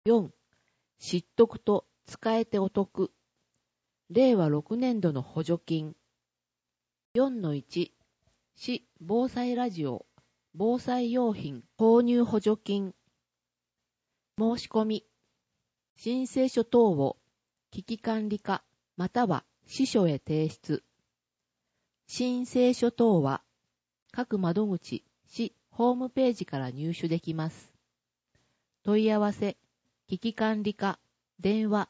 4. 知っとくと使えてお得。令和6年度の補助金。4-1 市防災ラジオ防災用品購入補助金。申し込み。申請書等を危機管理課または支所へ提出。申請書等は各窓口市ホームページから入手できます。問い合わせ危機管理課電話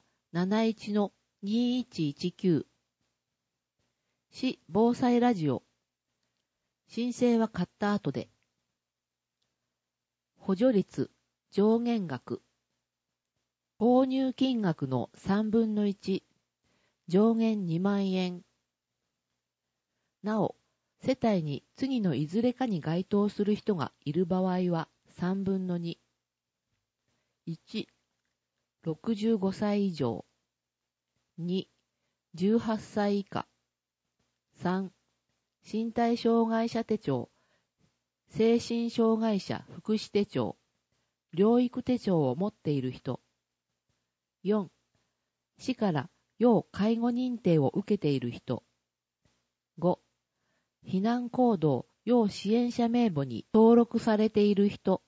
71-2119 市防災ラジオ。申請は買った後で。補助率上限額。購入金額の3分の1、上限2万円。なお、世帯に次のいずれかに該当する人がいる場合は3分の2。1、65歳以上。2、18歳以下。3、身体障害者手帳、精神障害者福祉手帳、療育手帳を持っている人。4、市から要介護認定を受けている人。5、避難行動要支援者名簿に登録されている人。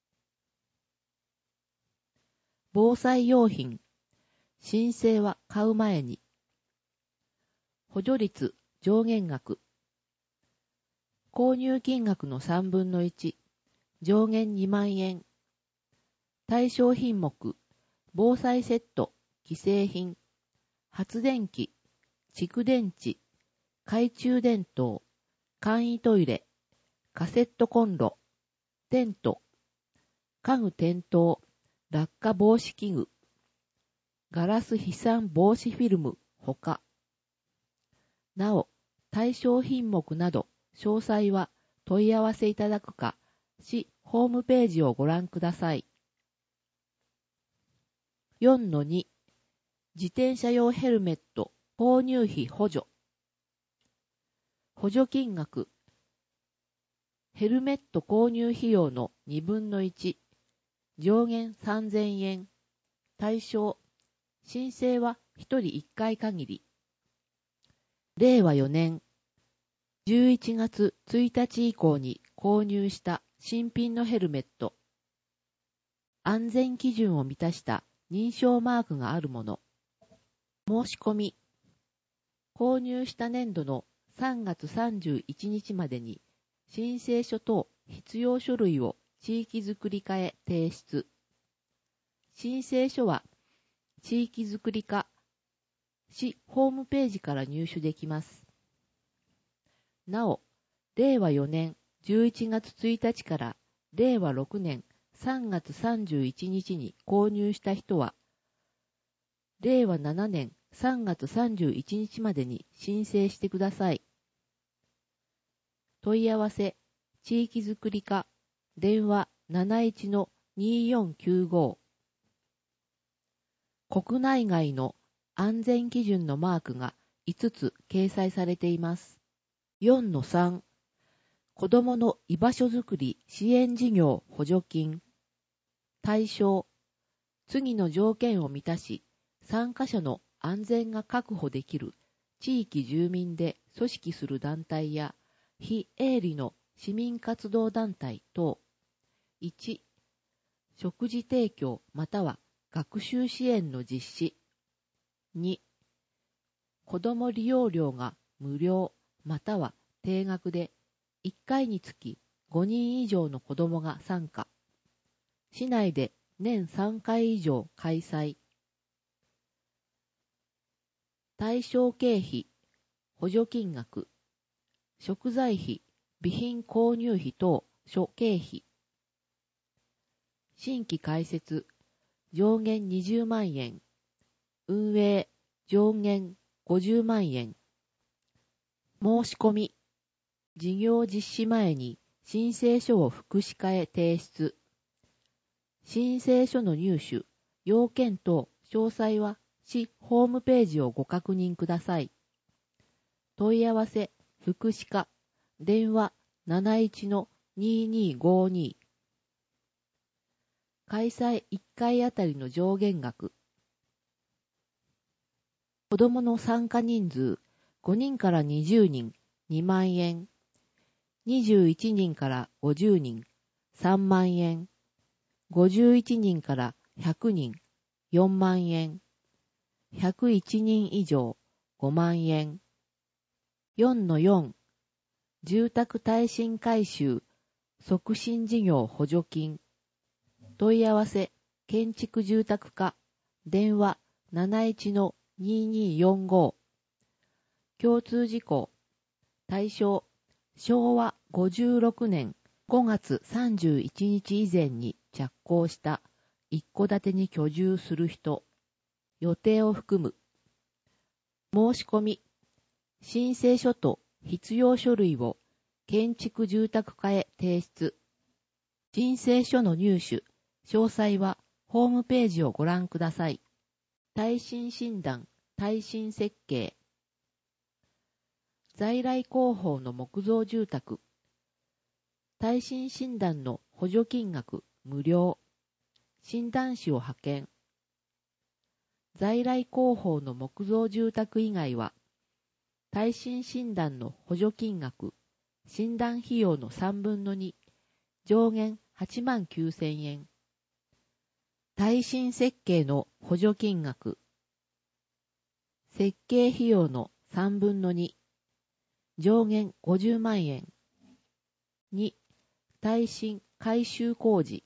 防災用品。申請は買う前に。補助率上限額。購入金額の3分の1、上限2万円。対象品目、防災セット、既製品、発電機、蓄電池、懐中電灯、簡易トイレ、カセットコンロ、テント、家具転倒、落下防止器具、ガラス飛散防止フィルム、ほか。なお、対象品目など、詳細は問い合わせいただくか、市ホームページをご覧ください。4-2 自転車用ヘルメット購入費補助。補助金額。ヘルメット購入費用の2分の1、上限3000円。対象。申請は1人1回限り。令和4年11月1日以降に購入した新品のヘルメット。安全基準を満たした認証マークがあるもの。申し込み。購入した年度の3月31日までに申請書等必要書類を地域づくり課へ提出。申請書は地域づくり課市ホームページから入手できます。なお、令和4年11月1日から令和6年3月31日に購入した人は、令和7年3月31日までに申請してください。問い合わせ、地域づくり課、電話 71-2495。国内外の安全基準のマークが5つ掲載されています。4-3 子どもの居場所づくり支援事業補助金。対象。次の条件を満たし、参加者の安全が確保できる地域住民で組織する団体や非営利の市民活動団体等。1、食事提供または学習支援の実施。2、子ども利用料が無料または定額で1回につき5人以上の子どもが参加。市内で年3回以上開催。対象経費、補助金額、食材費、備品購入費等諸経費。新規開設、上限20万円。運営、上限50万円。申し込み。事業実施前に申請書を福祉課へ提出。申請書の入手、要件等詳細は市ホームページをご確認ください。問い合わせ、福祉課、電話 71-2252。 開催1回あたりの上限額。子供の参加人数5人から20人2万円。21人から50人3万円。51人から100人4万円。101人以上5万円。4-4 住宅耐震改修促進事業補助金。問い合わせ建築住宅課電話 71-2245。共通事項対象昭和56年5月31日以前に着工した一戸建てに居住する人。予定を含む。申し込み。申請書と必要書類を建築住宅課へ提出。申請書の入手、詳細はホームページをご覧ください。耐震診断、耐震設計。在来工法の木造住宅。耐震診断の補助金額無料。診断士を派遣。在来工法の木造住宅以外は、耐震診断の補助金額、診断費用の3分の2、上限89,000円。耐震設計の補助金額、設計費用の3分の2、上限50万円。2、耐震改修工事。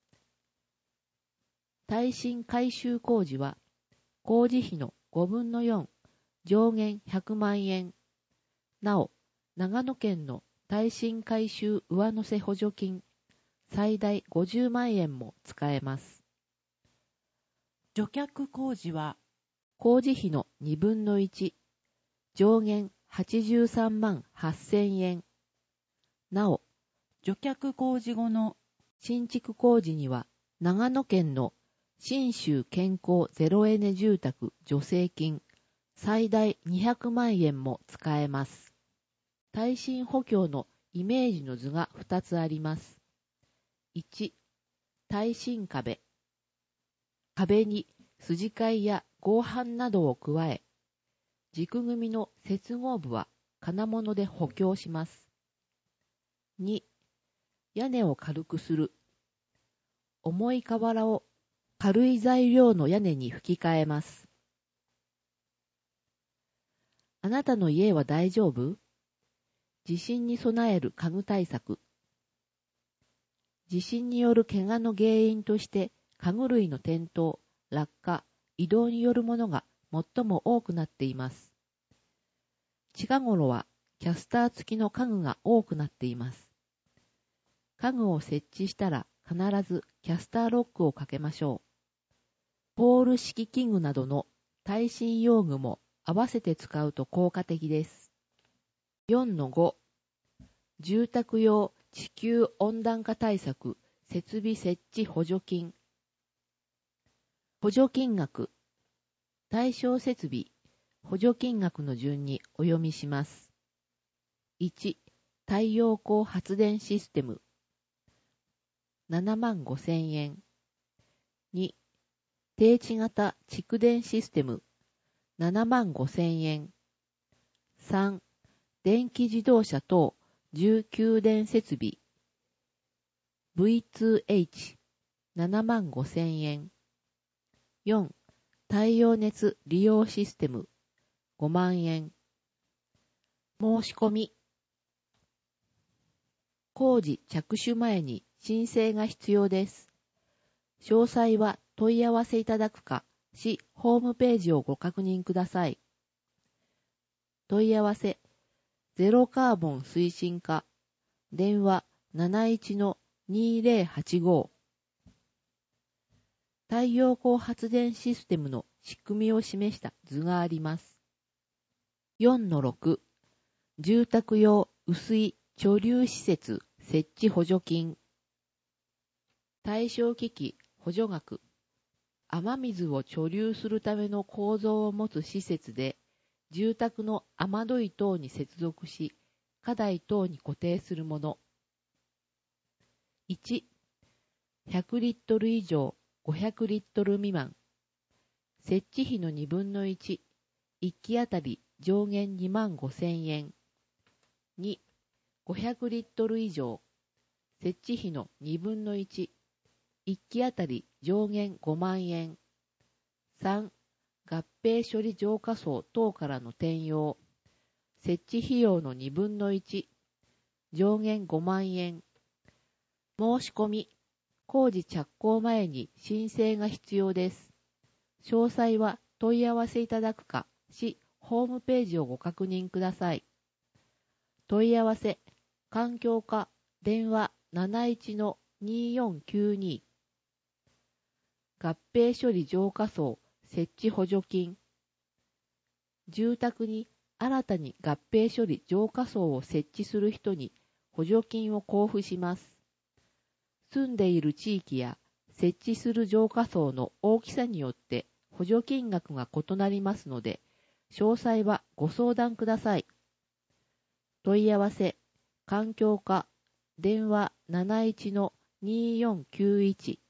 耐震改修工事は、工事費の5分の4、上限100万円。なお、長野県の耐震改修上乗せ補助金、最大50万円も使えます。 除却工事は、 工事費の2分の1、上限83万8,000円。なお、 除却工事後の新築工事には、長野県の信州健康ゼロエネ住宅助成金、最大200万円も使えます。耐震補強のイメージの図が2つあります。1、耐震壁。壁に筋交いや合板などを加え、軸組みの接合部は金物で補強します。2、屋根を軽くする。重い瓦を軽い材料の屋根に吹き替えます。あなたの家は大丈夫？地震に備える家具対策。地震による怪我の原因として家具類の転倒、落下、移動によるものが最も多くなっています。近頃はキャスター付きの家具が多くなっています。家具を設置したら必ずキャスターロックをかけましょう。ポール式器具などの耐震用具も合わせて使うと効果的です。4-5 住宅用地球温暖化対策設備設置補助金。補助金額。対象設備補助金額の順にお読みします。1、太陽光発電システム75,000円。2、低地型蓄電システム75,000円。3、電気自動車等重給電設備 V2H 75,000円。4、太陽熱利用システム5万円。申し込み。工事着手前に申請が必要です。詳細は問い合わせいただくか、市ホームページをご確認ください。問い合わせ、ゼロカーボン推進課、電話 71-2085。太陽光発電システムの仕組みを示した図があります。4-6 住宅用雨水貯留施設設置補助金。対象機器補助額。雨水を貯留するための構造を持つ施設で、住宅の雨どい等に接続し、火台等に固定するもの。1、 100リットル以上500リットル未満。設置費の2分の1。1機あたり上限25,000円。2、500リットル以上。設置費の2分の1。1機あたり上限5万円。3、合併処理浄化槽等からの転用。設置費用の2分の1。上限5万円。申し込み。工事着工前に申請が必要です。詳細は問い合わせいただくか、市ホームページをご確認ください。問い合わせ、環境課、電話 71-2492。合併処理浄化槽設置補助金。住宅に新たに合併処理浄化槽を設置する人に補助金を交付します。住んでいる地域や設置する浄化槽の大きさによって補助金額が異なりますので、詳細はご相談ください。問い合わせ、環境課、電話 71-2491